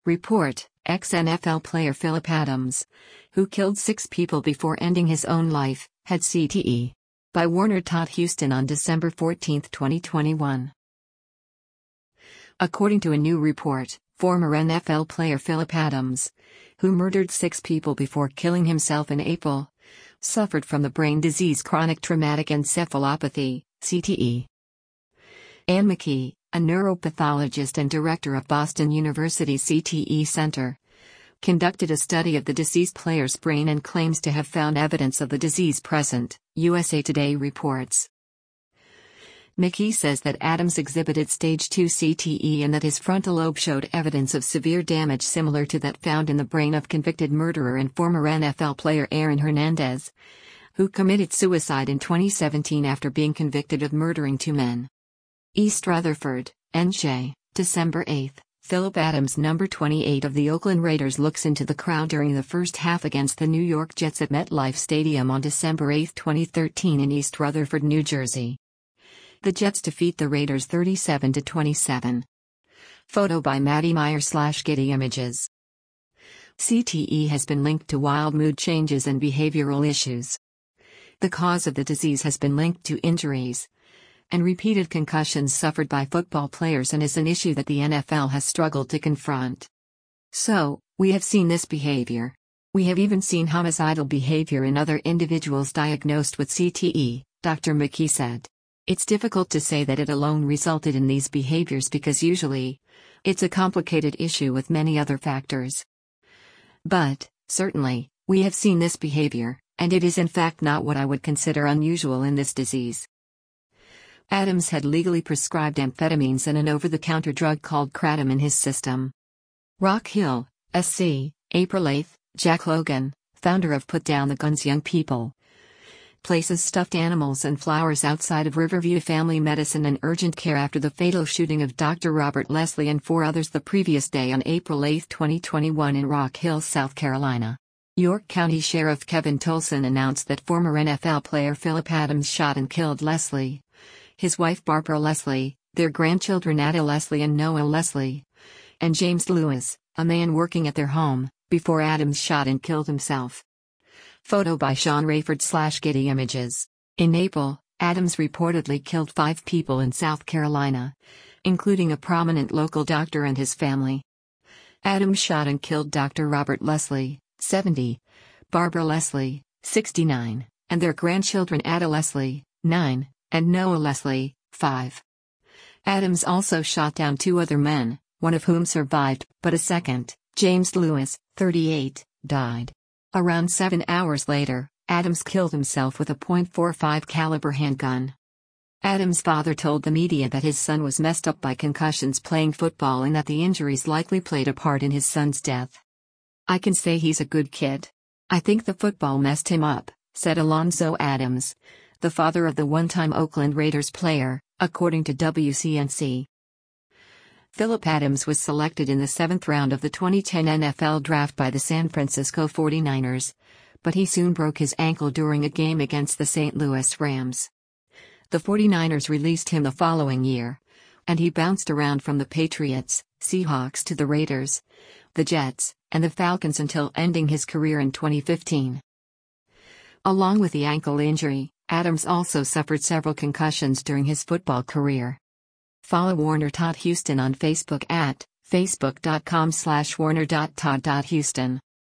Report, ex-NFL player Phillip Adams, who killed 6 people before ending his own life, had CTE. By Warner Todd Houston on December 14, 2021. According to a new report, former NFL player Phillip Adams, who murdered 6 people before killing himself in April, suffered from the brain disease chronic traumatic encephalopathy, CTE. Anne McKee, a neuropathologist and director of Boston University's CTE Center, conducted a study of the deceased player's brain and claims to have found evidence of the disease present, USA Today reports. McKee says that Adams exhibited stage 2 CTE and that his frontal lobe showed evidence of severe damage similar to that found in the brain of convicted murderer and former NFL player Aaron Hernandez, who committed suicide in 2017 after being convicted of murdering 2 men. East Rutherford, NJ, December 8. Phillip Adams, number 28 of the Oakland Raiders, looks into the crowd during the first half against the New York Jets at MetLife Stadium on December 8, 2013 in East Rutherford, New Jersey. The Jets defeat the Raiders 37-27. Photo by Maddie Meyer/Getty Images. CTE has been linked to wild mood changes and behavioral issues. The cause of the disease has been linked to injuries and repeated concussions suffered by football players and is an issue that the NFL has struggled to confront. So, we have seen this behavior. We have even seen homicidal behavior in other individuals diagnosed with CTE, Dr. McKee said. It's difficult to say that it alone resulted in these behaviors because usually, it's a complicated issue with many other factors. But, certainly, we have seen this behavior, and it is in fact not what I would consider unusual in this disease. Adams had legally prescribed amphetamines and an over-the-counter drug called Kratom in his system. Rock Hill, SC, April 8, Jack Logan, founder of Put Down the Guns Young People, places stuffed animals and flowers outside of Riverview Family Medicine and Urgent Care after the fatal shooting of Dr. Robert Leslie and 4 others the previous day on April 8, 2021 in Rock Hill, South Carolina. York County Sheriff Kevin Tolson announced that former NFL player Phillip Adams shot and killed Leslie, his wife Barbara Leslie, their grandchildren Ada Leslie and Noah Leslie, and James Lewis, a man working at their home, before Adams shot and killed himself. Photo by Sean Rayford/Getty Images. In April, Adams reportedly killed 5 people in South Carolina, including a prominent local doctor and his family. Adams shot and killed Dr. Robert Leslie, 70, Barbara Leslie, 69, and their grandchildren Ada Leslie, 9, and Noah Leslie, 5. Adams also shot down 2 other men, one of whom survived, but a second, James Lewis, 38, died. Around 7 hours later, Adams killed himself with a .45 caliber handgun. Adams' father told the media that his son was messed up by concussions playing football and that the injuries likely played a part in his son's death. "I can say he's a good kid. I think the football messed him up," said Alonzo Adams, the father of the one-time Oakland Raiders player, according to WCNC. Phillip Adams was selected in the 7th round of the 2010 NFL Draft by the San Francisco 49ers, but he soon broke his ankle during a game against the St. Louis Rams. The 49ers released him the following year, and he bounced around from the Patriots, Seahawks to the Raiders, the Jets, and the Falcons until ending his career in 2015. Along with the ankle injury, Adams also suffered several concussions during his football career. Follow Warner Todd Houston on Facebook at facebook.com/warner.todd.houston.